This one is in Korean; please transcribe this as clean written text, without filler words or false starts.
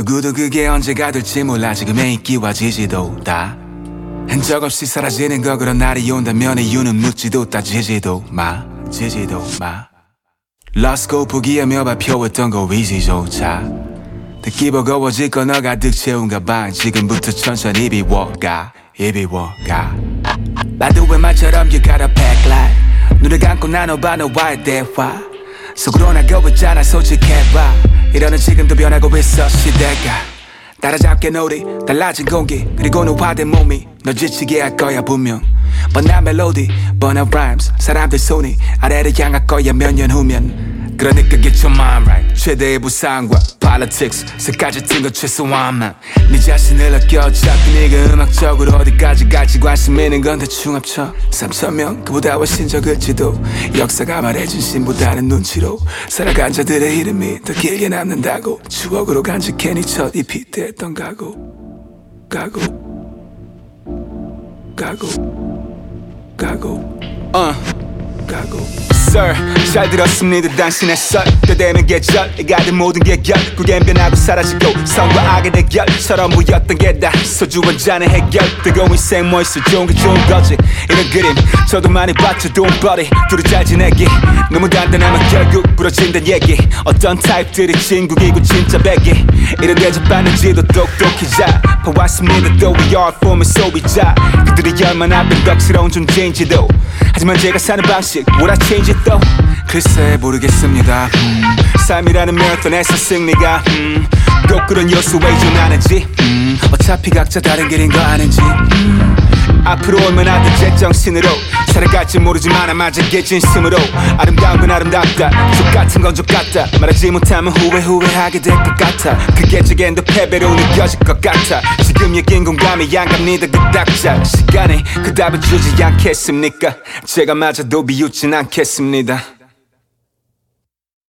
누구도 그게 언제가 될지 몰라. 지금의 인기와 지지도 다 흔적 없이 사라지는 거. 그런 날이 온다면 이유는 묻지도 따지지도 마. 러스코 포기하며 발표했던 거 위지조차 듣기 버거워질 거 너 가득 채운가 봐. 지금부터 천천히 비워가. 나도 왜 말처럼 you got a pack like 눈을 감고 나눠봐 너와의 대화 속으로 나고 있잖아 솔직해봐. 이러는 지금도 변하고 있어 시대가. 따라잡게 놀이 달라진 공기 그리고 노화된 몸이 널 지치게 할 거야 분명. 뻔한 멜로디 뻔한 rhymes 사람들 손이 아래를 향할 거야 몇 년 후면. 그러니까 get your mind right. 최대의 부상과 politics 색까지 튄 거 최소한만 네 자신을 아껴. 어차피 네가 음악적으로 어디까지 갈지 관심 있는 건 대충 합쳐. 3,000명 그보다 훨씬 적을지도 역사가 말해준 신보다는 눈치로 살아간 자들의 이름이 더 길게 남는다고. 추억으로 간직해 네 첫 잎이 됐던 가고 Sir, 잘 들었습니다. 당신의 썰 때되면 계절 이가든 모든 게 결국엔 변하고 사라지고 선과 악의 대결처럼 보였던 게 다 소주 한 잔의 해결. 뜨거운 인생 뭐 있어 좋은 게 좋은 거지. 이런 그림 저도 많이 봤죠. Don't worry 둘이 잘 지내기 너무 단단하면 결국 부러진다는 얘기. 어떤 타입들이 진국이고 진짜 배기. 이런 대접받는지도 똑똑히자 봐왔습니다. 또 we are forming 소비자. 그들이 얼마나 변덕스러운 존재인지도. 하지만 제가 사는 방식 Would I change it though? 글쎄 모르겠습니다. 삶이라는 마라톤에서 승리가 꼭 그런 요소에 의존하는지 어차피 각자 다른 길인 거 아는지 앞으로 얼마나 더 제정신으로 살아갈지 모르지만 아마 제게 진심으로 아름다운 건 아름답다 족같은 건 족같다 말하지 못하면 후회하게 될 것 같아. 그게 제겐 더 패배로 느껴질 것 같아. 지금 얘긴 공감이 안 갑니다. 그 닥자 시간에 그 답을 주지 않겠습니까? 제가 맞아도 비웃진 않겠습니다.